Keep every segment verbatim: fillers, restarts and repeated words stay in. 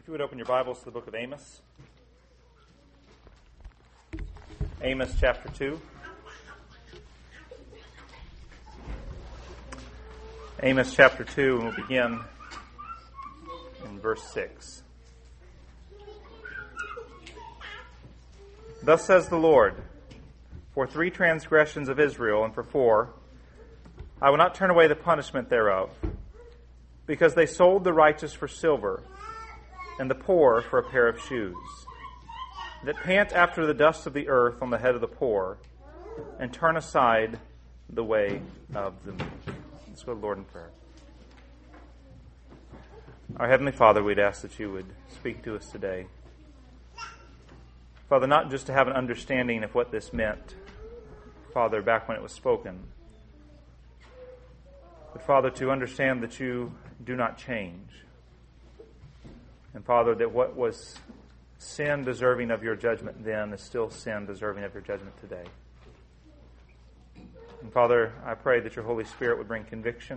If you would open your Bibles to the book of Amos. Amos chapter two. Amos chapter two, and we'll begin in verse six. Thus says the Lord, for three transgressions of Israel, and for four, I will not turn away the punishment thereof, because they sold the righteous for silver, and the poor for a pair of shoes, that pant after the dust of the earth on the head of the poor, and turn aside the way of the meek. Let's go to the Lord in prayer. Our Heavenly Father, we'd ask that you would speak to us today. Father, not just to have an understanding of what this meant, Father, back when it was spoken, but Father, to understand that you do not change. And Father, that what was sin deserving of your judgment then is still sin deserving of your judgment today. And Father, I pray that your Holy Spirit would bring conviction.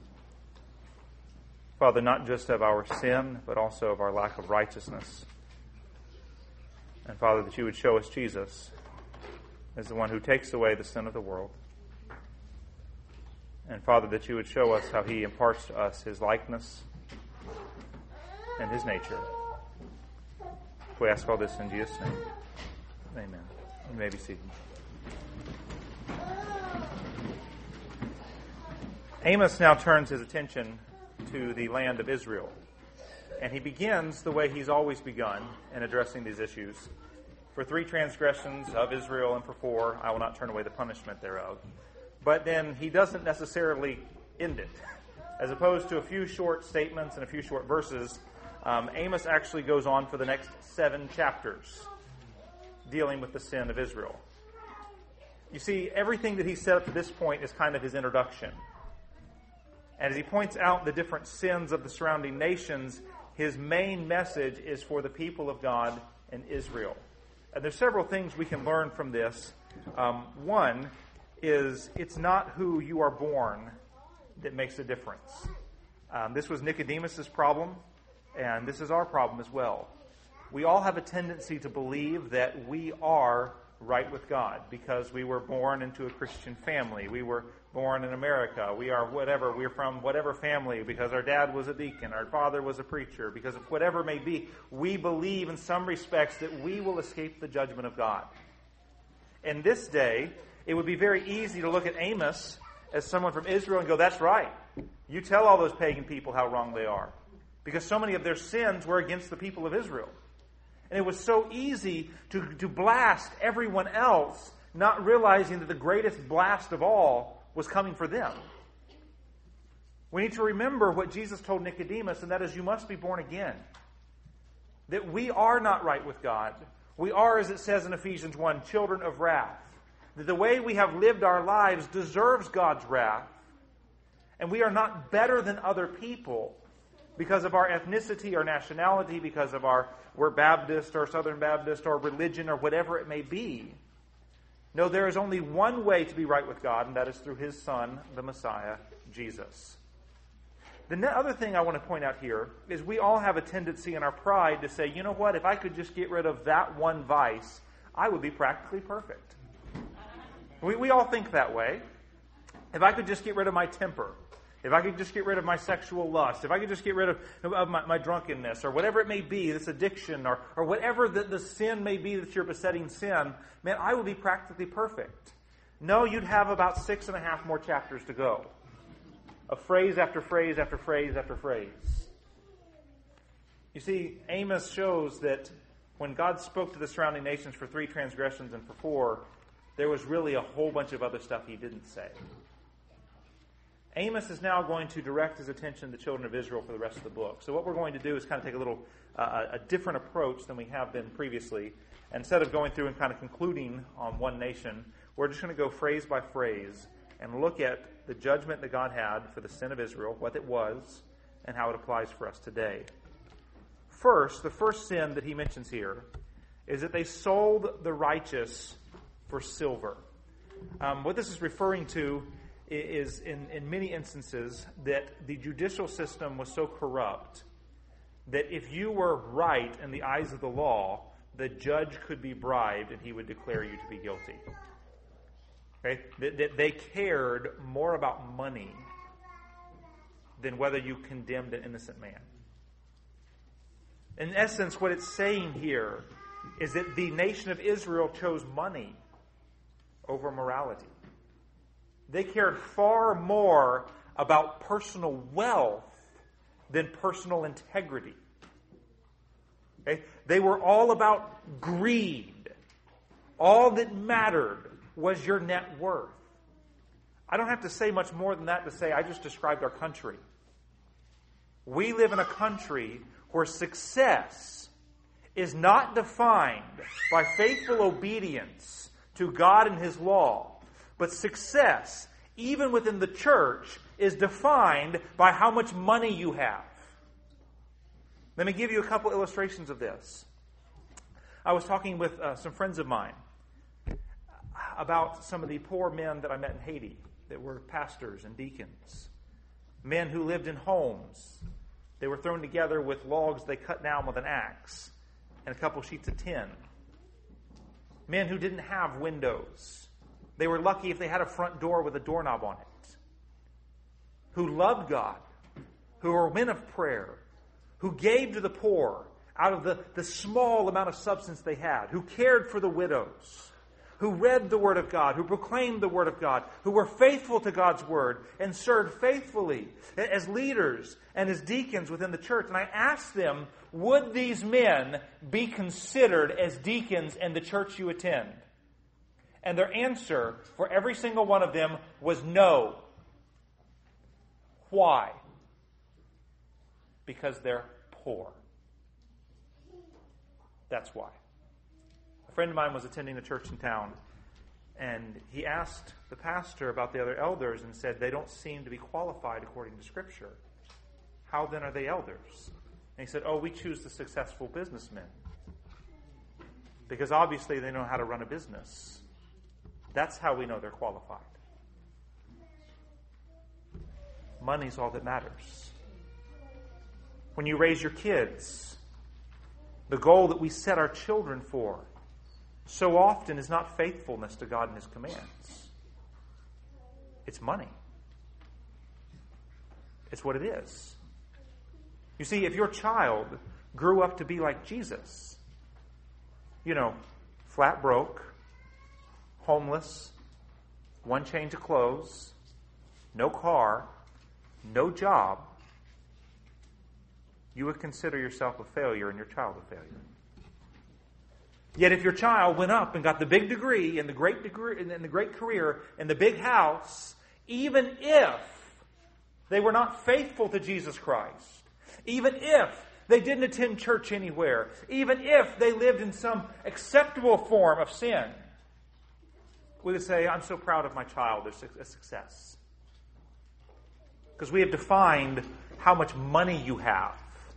Father, not just of our sin, but also of our lack of righteousness. And Father, that you would show us Jesus as the one who takes away the sin of the world. And Father, that you would show us how he imparts to us his likeness and his nature. We ask all this in Jesus' name. Amen. You may be seated. Amos now turns his attention to the land of Israel. And he begins the way he's always begun in addressing these issues. For three transgressions of Israel, and for four, I will not turn away the punishment thereof. But then he doesn't necessarily end it. As opposed to a few short statements and a few short verses, um, Amos actually goes on for the next seven chapters dealing with the sin of Israel. You see, everything that he said up to this point is kind of his introduction. And as he points out the different sins of the surrounding nations, his main message is for the people of God in Israel. And there's several things we can learn from this. Um, one is it's not who you are born that makes a difference. Um, this was Nicodemus' problem, and this is our problem as well. We all have a tendency to believe that we are right with God because we were born into a Christian family. We were born in America. We are whatever. We're from whatever family because our dad was a deacon, our father was a preacher, because of whatever it may be. We believe in some respects that we will escape the judgment of God. In this day, it would be very easy to look at Amos as someone from Israel and go, that's right. You tell all those pagan people how wrong they are. Because so many of their sins were against the people of Israel. And it was so easy to, to blast everyone else, not realizing that the greatest blast of all was coming for them. We need to remember what Jesus told Nicodemus, and that is, you must be born again. That we are not right with God. We are, as it says in Ephesians one, children of wrath. That the way we have lived our lives deserves God's wrath. And we are not better than other people because of our ethnicity or nationality, because of our, we're Baptist or Southern Baptist or religion or whatever it may be. No, there is only one way to be right with God, and that is through His Son, the Messiah, Jesus. The other thing I want to point out here is we all have a tendency in our pride to say, you know what, if I could just get rid of that one vice, I would be practically perfect. We, we all think that way. If I could just get rid of my temper, if I could just get rid of my sexual lust, if I could just get rid of, of my, my drunkenness, or whatever it may be, this addiction, or, or whatever the, the sin may be that's your besetting sin, man, I would be practically perfect. No, you'd have about six and a half more chapters to go. Of phrase after phrase after phrase after phrase. You see, Amos shows that when God spoke to the surrounding nations for three transgressions and for four, there was really a whole bunch of other stuff he didn't say. Amos is now going to direct his attention to the children of Israel for the rest of the book. So what we're going to do is kind of take a little, uh, a different approach than we have been previously. Instead of going through and kind of concluding on one nation, we're just going to go phrase by phrase and look at the judgment that God had for the sin of Israel, what it was, and how it applies for us today. First, the first sin that he mentions here is that they sold the righteous for silver. Um, what this is referring to is, in, in many instances, that the judicial system was so corrupt that if you were right in the eyes of the law, the judge could be bribed and he would declare you to be guilty. Okay? That they cared more about money than whether you condemned an innocent man. In essence, what it's saying here is that the nation of Israel chose money over morality. They cared far more about personal wealth than personal integrity. Okay? They were all about greed. All that mattered was your net worth. I don't have to say much more than that to say I just described our country. We live in a country where success is not defined by faithful obedience to God and His law, but success, even within the church, is defined by how much money you have. Let me give you a couple illustrations of this. I was talking with uh, some friends of mine about some of the poor men that I met in Haiti that were pastors and deacons. Men who lived in homes. They were thrown together with logs they cut down with an axe and a couple sheets of tin. Men who didn't have windows. They were lucky if they had a front door with a doorknob on it. Who loved God. Who were men of prayer. Who gave to the poor out of the, the small amount of substance they had. Who cared for the widows. Who read the Word of God. Who proclaimed the Word of God. Who were faithful to God's Word and served faithfully as leaders and as deacons within the church. And I asked them, would these men be considered as deacons in the church you attend? And their answer for every single one of them was no. Why? Because they're poor. That's why. A friend of mine was attending a church in town, and he asked the pastor about the other elders and said, they don't seem to be qualified according to Scripture. How then are they elders? And he said, oh, we choose the successful businessmen. Because obviously they know how to run a business. That's how we know they're qualified. Money's all that matters. When you raise your kids, the goal that we set our children for so often is not faithfulness to God and His commands. It's money. It's what it is. You see, if your child grew up to be like Jesus, you know, flat broke, homeless, one change of clothes, no car, no job, you would consider yourself a failure and your child a failure. Yet if your child went up and got the big degree and the great degree and the great career and the big house, even if they were not faithful to Jesus Christ, even if they didn't attend church anywhere, even if they lived in some acceptable form of sin, we would say, I'm so proud of my child, they're a success. Because we have defined how much money you have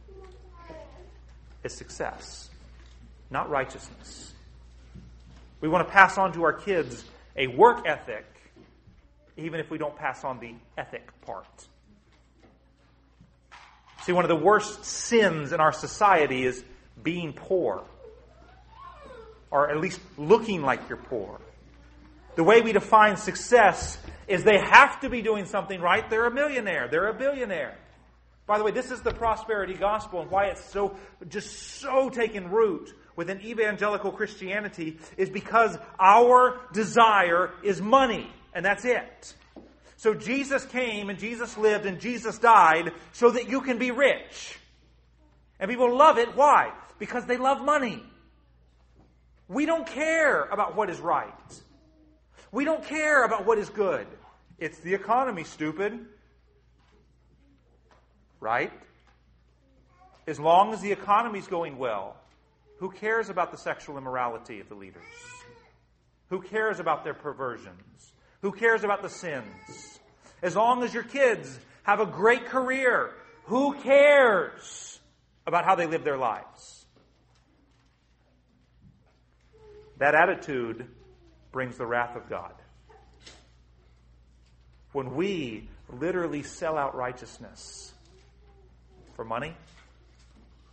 as success, not righteousness. We want to pass on to our kids a work ethic, even if we don't pass on the ethic part. See, one of the worst sins in our society is being poor, or at least looking like you're poor. The way we define success is they have to be doing something right. They're a millionaire. They're a billionaire. By the way, this is the prosperity gospel, and why it's so just so taken root within evangelical Christianity is because our desire is money, and that's it. So Jesus came, and Jesus lived, and Jesus died so that you can be rich. And people love it. Why? Because they love money. We don't care about what is right. We don't care about what is good. It's the economy, stupid. Right? As long as the economy's going well, who cares about the sexual immorality of the leaders? Who cares about their perversions? Who cares about the sins? As long as your kids have a great career, who cares about how they live their lives? That attitude brings the wrath of God. When we literally sell out righteousness for money,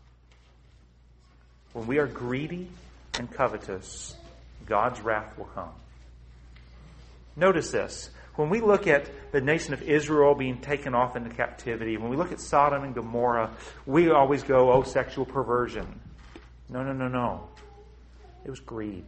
when we are greedy and covetous, God's wrath will come. Notice this. When we look at the nation of Israel being taken off into captivity, when we look at Sodom and Gomorrah, we always go, oh, sexual perversion. No, no, no, no. It was greed.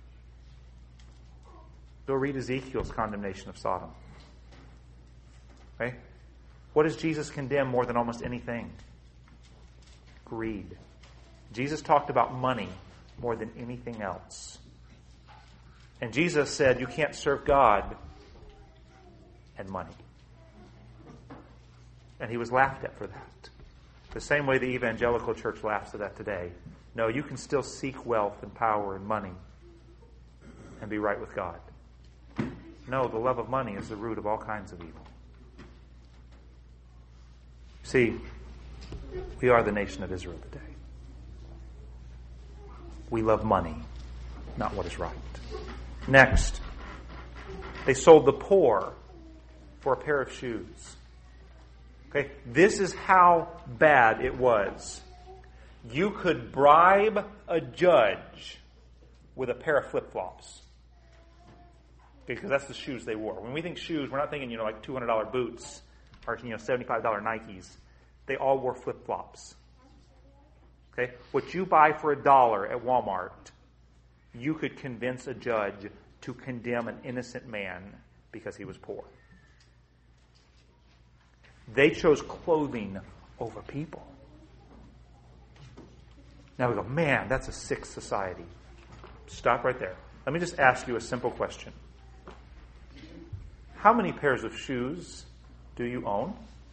Go read Ezekiel's condemnation of Sodom. Okay? What does Jesus condemn more than almost anything? Greed. Jesus talked about money more than anything else. And Jesus said you can't serve God and money. And he was laughed at for that. The same way the evangelical church laughs at that today. No, you can still seek wealth and power and money and be right with God. No, the love of money is the root of all kinds of evil. See, we are the nation of Israel today. We love money, not what is right. Next, they sold the poor for a pair of shoes. Okay, this is how bad it was. You could bribe a judge with a pair of flip-flops. Because that's the shoes they wore. When we think shoes, we're not thinking, you know, like two hundred dollars boots or, you know, seventy-five dollars Nikes. They all wore flip-flops. Okay? What you buy for a dollar at Walmart, you could convince a judge to condemn an innocent man because he was poor. They chose clothing over people. Now we go, man, that's a sick society. Stop right there. Let me just ask you a simple question. How many pairs of shoes do you own?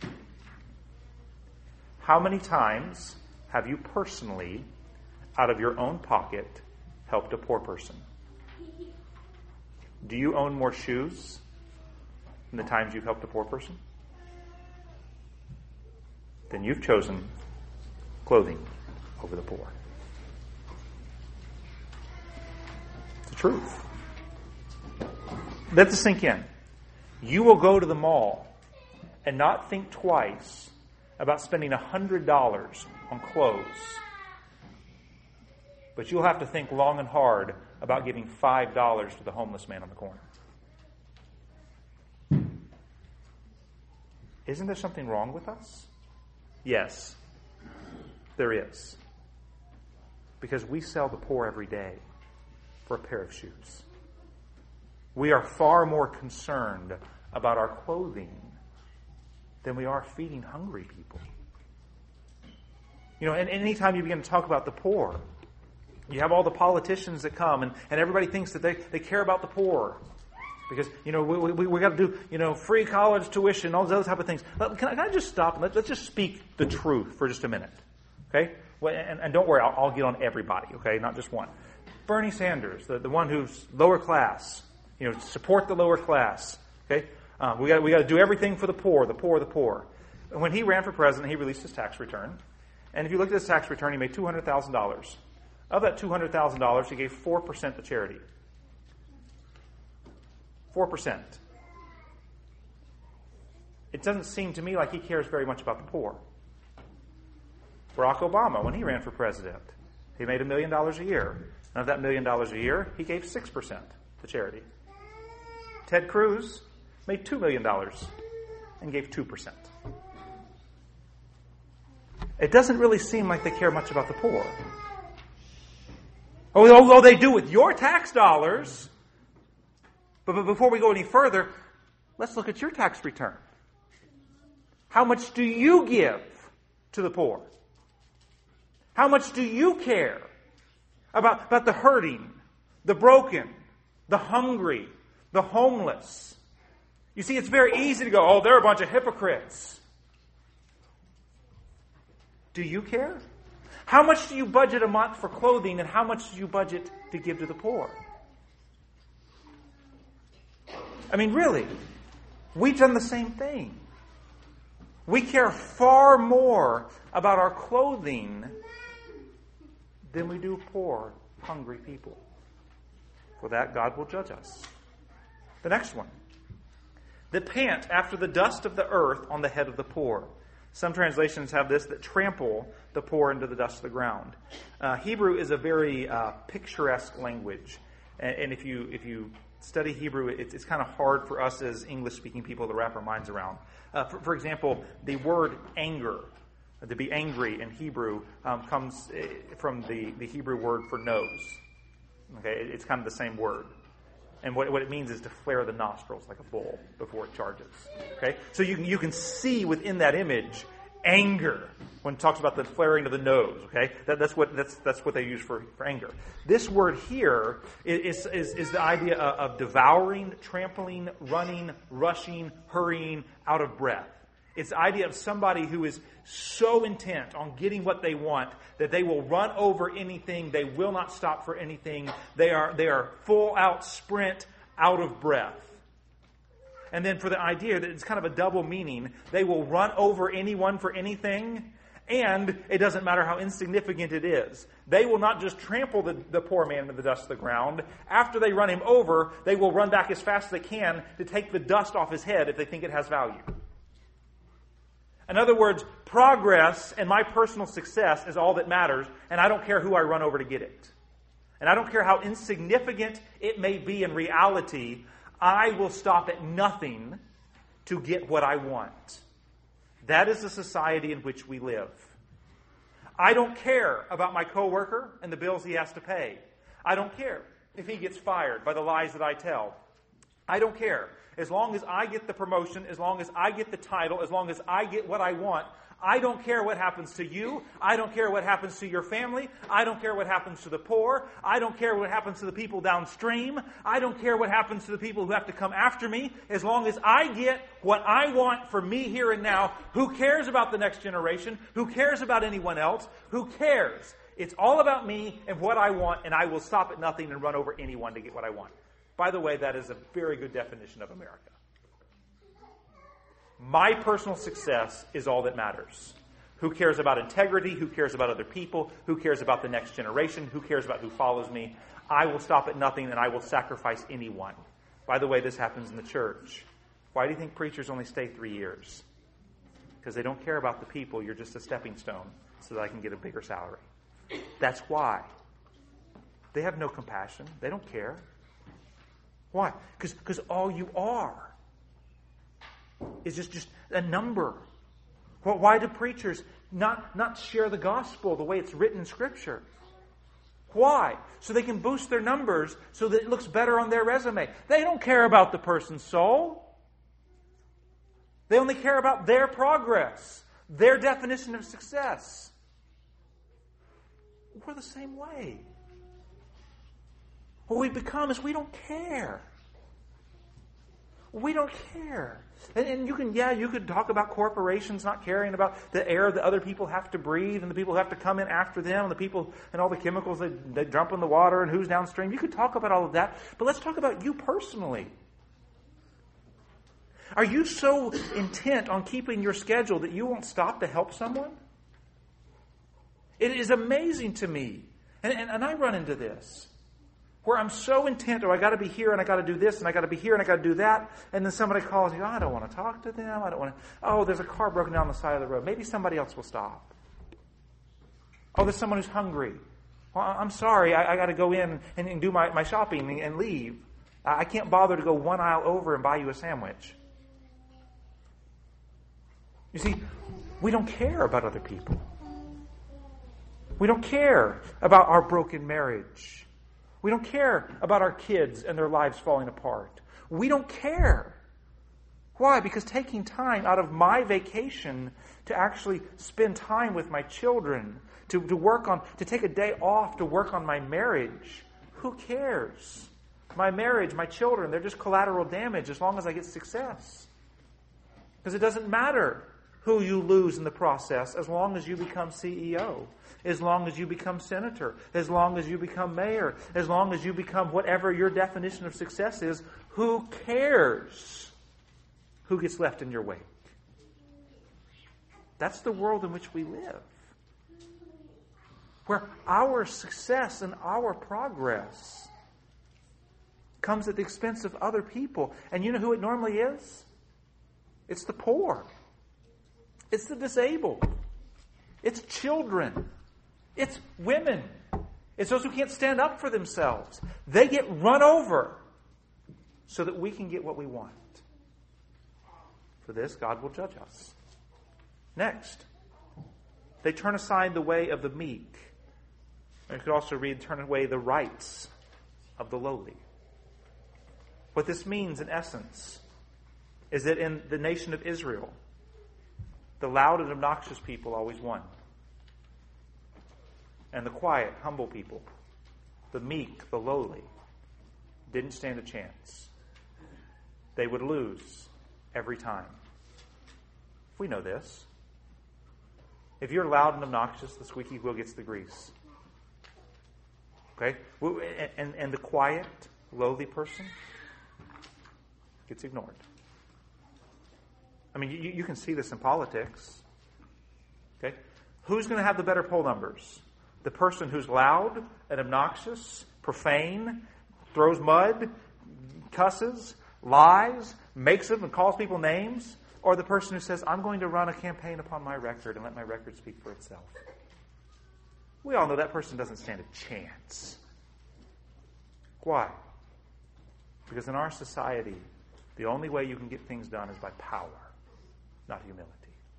How many times have you personally, out of your own pocket, helped a poor person? Do you own more shoes than the times you've helped a poor person? Then you've chosen clothing over the poor. It's the truth. Let this sink in. You will go to the mall and not think twice about spending one hundred dollars on clothes. But you'll have to think long and hard about giving five dollars to the homeless man on the corner. Isn't there something wrong with us? Yes, there is. Because we sell the poor every day for a pair of shoes. We are far more concerned about our clothing than we are feeding hungry people. You know, and anytime you begin to talk about the poor, you have all the politicians that come, and, and everybody thinks that they, they care about the poor. Because, you know, we we, we got to do, you know, free college tuition, all those other type of things. Can I, can I just stop and let, let's just speak the truth for just a minute? Okay? Well, and, and don't worry, I'll, I'll get on everybody, okay? Not just one. Bernie Sanders, the, the one who's lower class, you know, support the lower class, okay? Uh, we got we got to do everything for the poor, the poor, the poor. And when he ran for president, he released his tax return. And if you look at his tax return, he made two hundred thousand dollars. Of that two hundred thousand dollars, he gave four percent to charity. four percent. It doesn't seem to me like he cares very much about the poor. Barack Obama, when he ran for president, he made a million dollars a year. And of that million dollars a year, he gave six percent to charity. Ted Cruz made two million dollars and gave two percent. It doesn't really seem like they care much about the poor. Although they do with your tax dollars. But before we go any further, let's look at your tax return. How much do you give to the poor? How much do you care about, about the hurting, the broken, the hungry, the homeless? You see, it's very easy to go, oh, they're a bunch of hypocrites. Do you care? How much do you budget a month for clothing, and how much do you budget to give to the poor? I mean, really, we've done the same thing. We care far more about our clothing than we do poor, hungry people. For that, God will judge us. The next one. That pant after the dust of the earth on the head of the poor. Some translations have this, that trample the poor into the dust of the ground. Uh, Hebrew is a very uh, picturesque language. And, and if you if you study Hebrew, it's, it's kind of hard for us as English-speaking people to wrap our minds around. Uh, for, for example, the word anger, to be angry in Hebrew, um, comes from the, the Hebrew word for nose. Okay, it's kind of the same word. And what, what it means is to flare the nostrils like a bull before it charges. Okay? So you, you can see within that image anger when it talks about the flaring of the nose. Okay? That, that's what that's that's what they use for, for anger. This word here is, is, is the idea of, of devouring, trampling, running, rushing, hurrying, out of breath. It's the idea of somebody who is so intent on getting what they want that they will run over anything. They will not stop for anything. They are they are full out sprint, out of breath. And then for the idea that it's kind of a double meaning, they will run over anyone for anything, and it doesn't matter how insignificant it is. They will not just trample the, the poor man to the dust of the ground. After they run him over, they will run back as fast as they can to take the dust off his head if they think it has value. In other words, progress and my personal success is all that matters, and I don't care who I run over to get it. And I don't care how insignificant it may be in reality, I will stop at nothing to get what I want. That is the society in which we live. I don't care about my coworker and the bills he has to pay. I don't care if he gets fired by the lies that I tell. I don't care. As long as I get the promotion, as long as I get the title, as long as I get what I want, I don't care what happens to you. I don't care what happens to your family. I don't care what happens to the poor. I don't care what happens to the people downstream. I don't care what happens to the people who have to come after me. As long as I get what I want for me here and now, who cares about the next generation? Who cares about anyone else? Who cares? It's all about me and what I want, and I will stop at nothing and run over anyone to get what I want. By the way, that is a very good definition of America. My personal success is all that matters. Who cares about integrity? Who cares about other people? Who cares about the next generation? Who cares about who follows me? I will stop at nothing and I will sacrifice anyone. By the way, this happens in the church. Why do you think preachers only stay three years? Because they don't care about the people. You're just a stepping stone so that I can get a bigger salary. That's why. They have no compassion. They don't care. Why? Because all you are is just, just a number. Well, why do preachers not, not share the gospel the way it's written in Scripture? Why? So they can boost their numbers so that it looks better on their resume. They don't care about the person's soul. They only care about their progress, their definition of success. We're the same way. What we become is we don't care. We don't care. And, and you can, yeah, you could talk about corporations not caring about the air that other people have to breathe and the people who have to come in after them and the people and all the chemicals they, they dump in the water and who's downstream. You could talk about all of that. But let's talk about you personally. Are you so intent on keeping your schedule that you won't stop to help someone? It is amazing to me. And, and, and I run into this. Where I'm so intent, oh, I got to be here and I got to do this and I got to be here and I got to do that. And then somebody calls you, oh, I don't want to talk to them. I don't want to. Oh, there's a car broken down on the side of the road. Maybe somebody else will stop. Oh, there's someone who's hungry. Well, I'm sorry. I, I got to go in and, and do my, my shopping and, and leave. I can't bother to go one aisle over and buy you a sandwich. You see, we don't care about other people. We don't care about our broken marriage. We don't care about our kids and their lives falling apart. We don't care. Why? Because taking time out of my vacation to actually spend time with my children, to, to work on, to take a day off to work on my marriage, who cares? My marriage, my children, they're just collateral damage as long as I get success. Because it doesn't matter who you lose in the process as long as you become C E O. As long as you become senator, as long as you become mayor, as long as you become whatever your definition of success is, who cares who gets left in your wake? That's the world in which we live. Where our success and our progress comes at the expense of other people. And you know who it normally is? It's the poor. It's the disabled. It's children. It's women. It's those who can't stand up for themselves. They get run over so that we can get what we want. For this, God will judge us. Next, they turn aside the way of the meek. You could also read, turn away the rights of the lowly. What this means, in essence, is that in the nation of Israel, the loud and obnoxious people always won. And the quiet, humble people, the meek, the lowly, didn't stand a chance. They would lose every time. We know this. If you're loud and obnoxious, the squeaky wheel gets the grease. Okay? And, and the quiet, lowly person gets ignored. I mean, you, you can see this in politics. Okay? Who's going to have the better poll numbers? The person who's loud and obnoxious, profane, throws mud, cusses, lies, makes them and calls people names, or the person who says, I'm going to run a campaign upon my record and let my record speak for itself? We all know that person doesn't stand a chance. Why? Because in our society, the only way you can get things done is by power, not humility.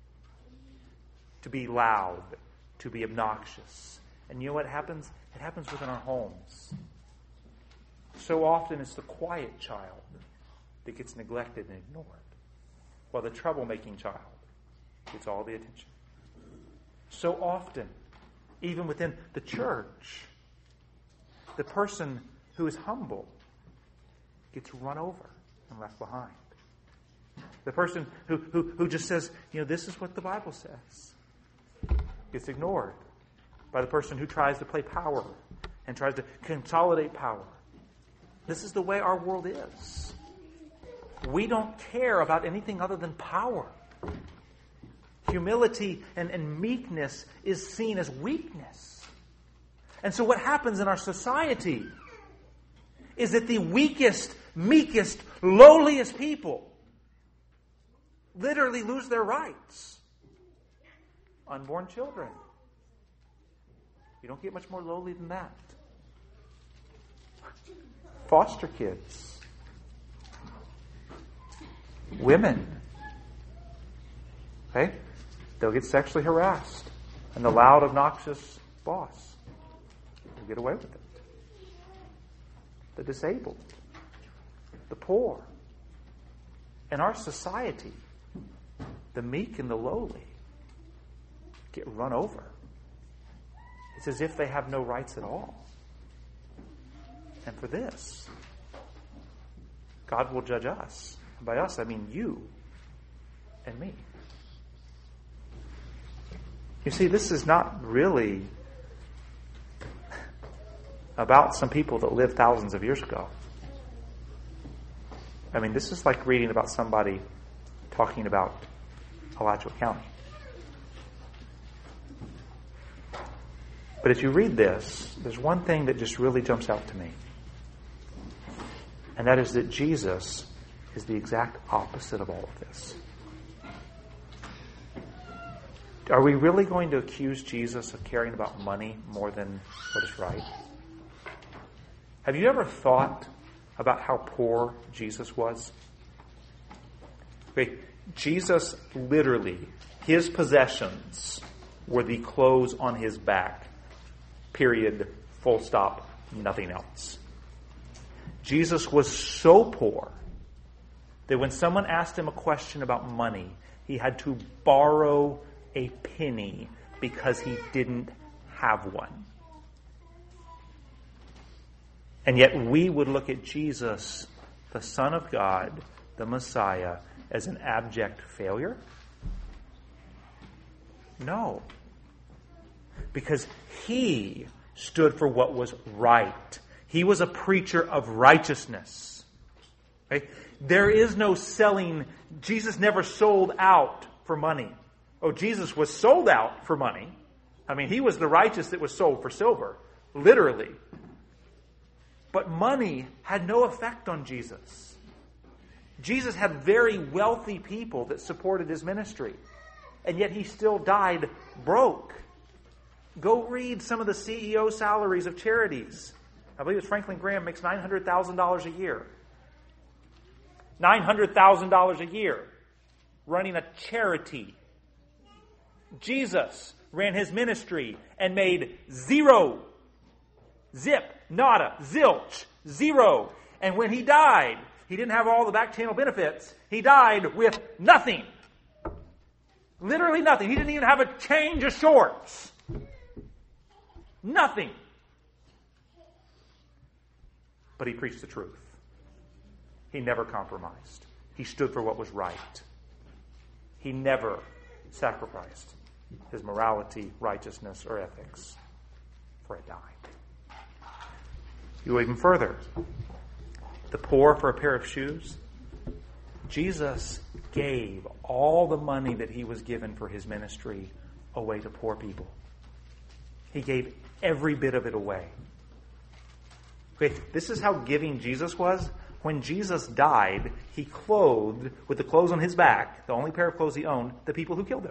To be loud, to be obnoxious. And you know what happens? It happens within our homes. So often it's the quiet child that gets neglected and ignored, while the troublemaking child gets all the attention. So often, even within the church, the person who is humble gets run over and left behind. The person who, who, who just says, you know, this is what the Bible says, gets ignored by the person who tries to play power and tries to consolidate power. This is the way our world is. We don't care about anything other than power. Humility and, and meekness is seen as weakness. And so what happens in our society is that the weakest, meekest, lowliest people literally lose their rights. Unborn children. You don't get much more lowly than that. Foster kids. Women. Okay? They'll get sexually harassed. And the loud, obnoxious boss will get away with it. The disabled. The poor. In our society, the meek and the lowly get run over. It's as if they have no rights at all. And for this, God will judge us. And by us, I mean you and me. You see, this is not really about some people that lived thousands of years ago. I mean, this is like reading about somebody talking about Alachua County. But if you read this, there's one thing that just really jumps out to me. And that is that Jesus is the exact opposite of all of this. Are we really going to accuse Jesus of caring about money more than what is right? Have you ever thought about how poor Jesus was? Okay, Jesus literally, his possessions were the clothes on his back. Period. Full stop. Nothing else. Jesus was so poor that when someone asked him a question about money, he had to borrow a penny because he didn't have one. And yet we would look at Jesus, the Son of God, the Messiah, as an abject failure? No. Because he stood for what was right. He was a preacher of righteousness. Okay? There is no selling. Jesus never sold out for money. Oh, Jesus was sold out for money. I mean, he was the righteous that was sold for silver. Literally. But money had no effect on Jesus. Jesus had very wealthy people that supported his ministry. and yet he still died broke. Go read some of the C E O salaries of charities. I believe it's Franklin Graham makes nine hundred thousand dollars a year. nine hundred thousand dollars a year running a charity. Jesus ran his ministry and made zero. Zip, nada, zilch, zero. And when he died, he didn't have all the back channel benefits. He died with nothing. Literally nothing. He didn't even have a change of shorts. Nothing. But he preached the truth. He never compromised. He stood for what was right. He never sacrificed his morality, righteousness, or ethics for a dime. You go even further. The poor for a pair of shoes. Jesus gave all the money that he was given for his ministry away to poor people. He gave every bit of it away. Okay, this is how giving Jesus was. When Jesus died, he clothed, with the clothes on his back, the only pair of clothes he owned, the people who killed him.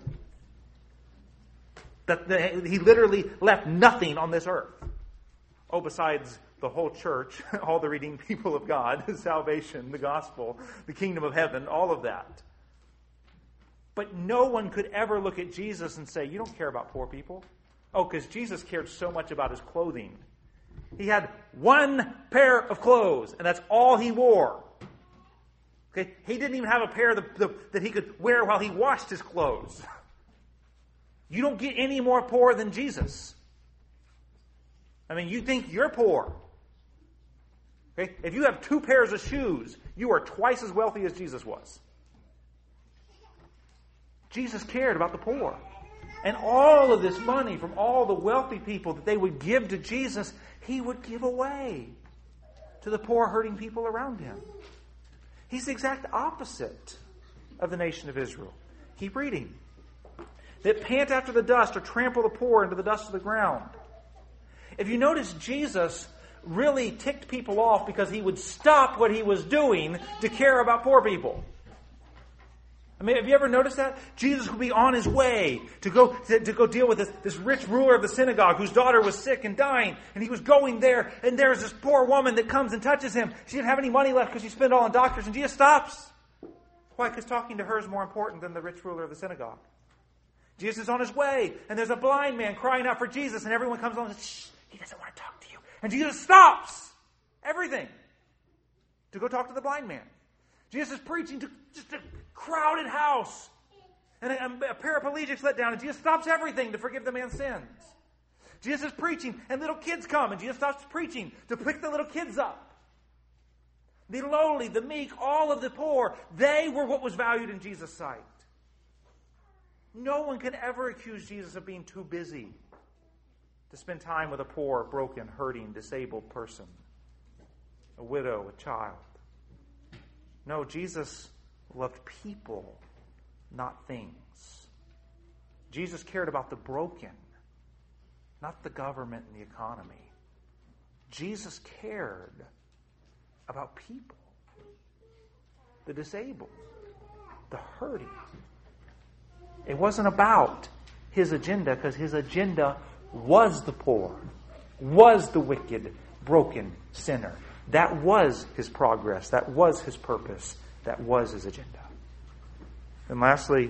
That the, he literally left nothing on this earth. Oh, besides the whole church, all the redeemed people of God, salvation, the gospel, the kingdom of heaven, all of that. But no one could ever look at Jesus and say, you don't care about poor people. Oh, because Jesus cared so much about his clothing. He had one pair of clothes, and that's all he wore. Okay, he didn't even have a pair that, the, that he could wear while he washed his clothes. You don't get any more poor than Jesus. I mean, you think you're poor. Okay? If you have two pairs of shoes, you are twice as wealthy as Jesus was. Jesus cared about the poor. And all of this money from all the wealthy people that they would give to Jesus, he would give away to the poor, hurting people around him. He's the exact opposite of the nation of Israel. Keep reading. That pant after the dust or trample the poor into the dust of the ground. If you notice, Jesus really ticked people off because he would stop what he was doing to care about poor people. I mean, have you ever noticed that? Jesus would be on his way to go to, to go deal with this, this rich ruler of the synagogue whose daughter was sick and dying. And he was going there, and there's this poor woman that comes and touches him. She didn't have any money left because she spent it all on doctors, and Jesus stops. Why? Because talking to her is more important than the rich ruler of the synagogue. Jesus is on his way, and there's a blind man crying out for Jesus, and everyone comes along and says, shh, he doesn't want to talk to you. And Jesus stops everything to go talk to the blind man. Jesus is preaching to just a crowded house. And a, a paraplegic's let down, and Jesus stops everything to forgive the man's sins. Jesus is preaching, and little kids come, and Jesus stops preaching to pick the little kids up. The lowly, the meek, all of the poor, they were what was valued in Jesus' sight. No one can ever accuse Jesus of being too busy to spend time with a poor, broken, hurting, disabled person, a widow, a child. No, Jesus loved people, not things. Jesus cared about the broken, not the government and the economy. Jesus cared about people, the disabled, the hurting. It wasn't about his agenda, because his agenda was the poor, was the wicked, broken sinner. That was his progress. That was his purpose. That was his agenda. And lastly,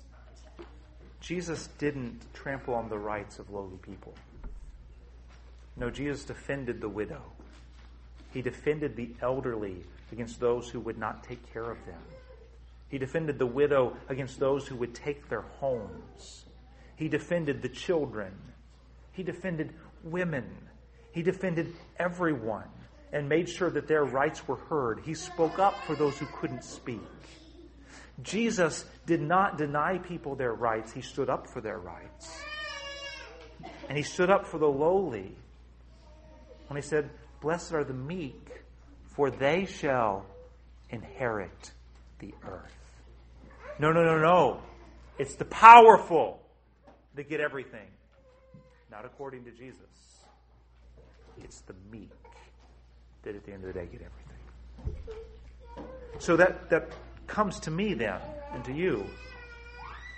Jesus didn't trample on the rights of lowly people. No, Jesus defended the widow. He defended the elderly against those who would not take care of them. He defended the widow against those who would take their homes. He defended the children. He defended women. He defended everyone and made sure that their rights were heard. He spoke up for those who couldn't speak. Jesus did not deny people their rights. He stood up for their rights. And he stood up for the lowly when he said, "Blessed are the meek, for they shall inherit the earth." No, no, no, no. It's the powerful that get everything. Not according to Jesus. It's the meek that at the end of the day get everything. So that, that comes to me then, and to you.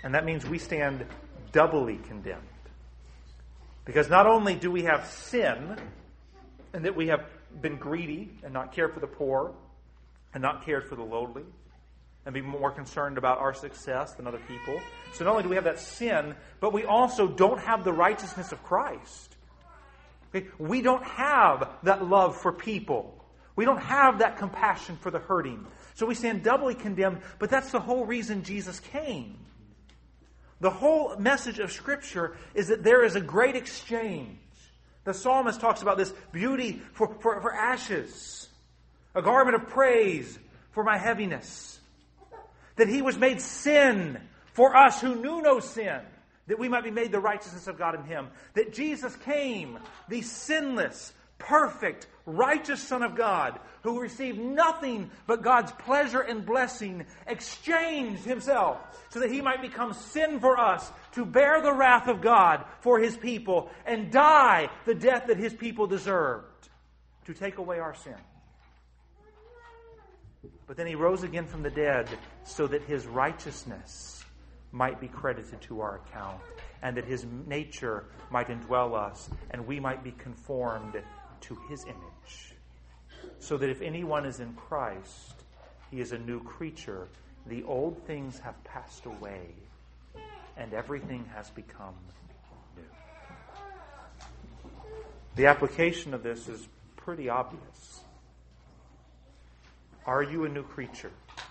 And that means we stand doubly condemned. Because not only do we have sin, and that we have been greedy and not cared for the poor, and not cared for the lowly, and be more concerned about our success than other people. So not only do we have that sin, but we also don't have the righteousness of Christ. Okay? We don't have that love for people. We don't have that compassion for the hurting. So we stand doubly condemned, but that's the whole reason Jesus came. The whole message of Scripture is that there is a great exchange. The psalmist talks about this beauty for, for, for ashes, a garment of praise for my heaviness. That He was made sin for us who knew no sin, that we might be made the righteousness of God in Him. That Jesus came, the sinless, perfect, righteous Son of God, who received nothing but God's pleasure and blessing, exchanged Himself so that He might become sin for us, to bear the wrath of God for His people, and die the death that His people deserved, to take away our sin. But then He rose again from the dead so that His righteousness might be credited to our account, and that His nature might indwell us, and we might be conformed to His image. So that if anyone is in Christ, he is a new creature. The old things have passed away, and everything has become new. The application of this is pretty obvious. Are you a new creature?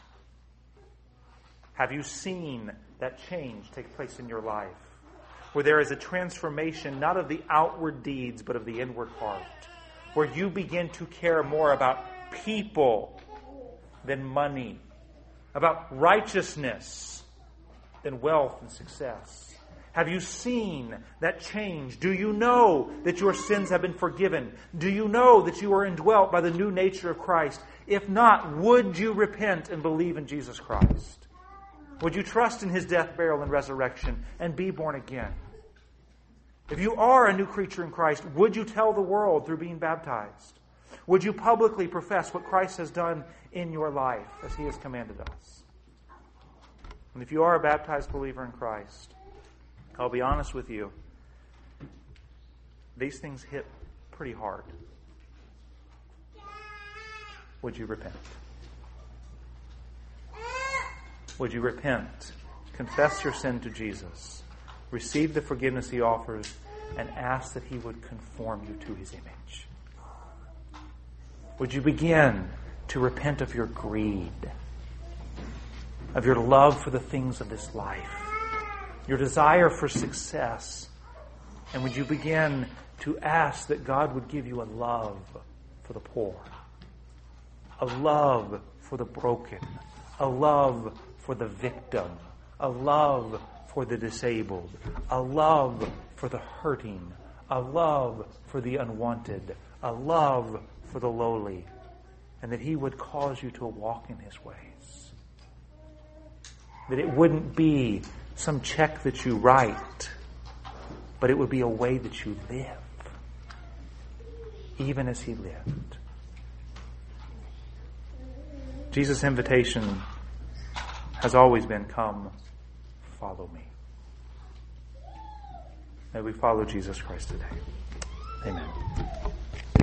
Have you seen that change take place in your life? Where there is a transformation not of the outward deeds, but of the inward heart. Where you begin to care more about people than money. About righteousness than wealth and success. Have you seen that change? Do you know that your sins have been forgiven? Do you know that you are indwelt by the new nature of Christ? If not, would you repent and believe in Jesus Christ? Would you trust in His death, burial, and resurrection and be born again? If you are a new creature in Christ, would you tell the world through being baptized? Would you publicly profess what Christ has done in your life as He has commanded us? And if you are a baptized believer in Christ, I'll be honest with you, these things hit pretty hard. Would you repent? Would you repent? Confess your sin to Jesus. Receive the forgiveness He offers, and ask that He would conform you to His image. Would you begin to repent of your greed, of your love for the things of this life, your desire for success, and would you begin to ask that God would give you a love for the poor, a love for the broken, a love for the victim, a love for the disabled, a love for the hurting, a love for the unwanted, a love for the lowly, and that He would cause you to walk in His ways. That it wouldn't be some check that you write, but it would be a way that you live, even as He lived. Jesus' invitation has always been, come, follow me. May we follow Jesus Christ today. Amen.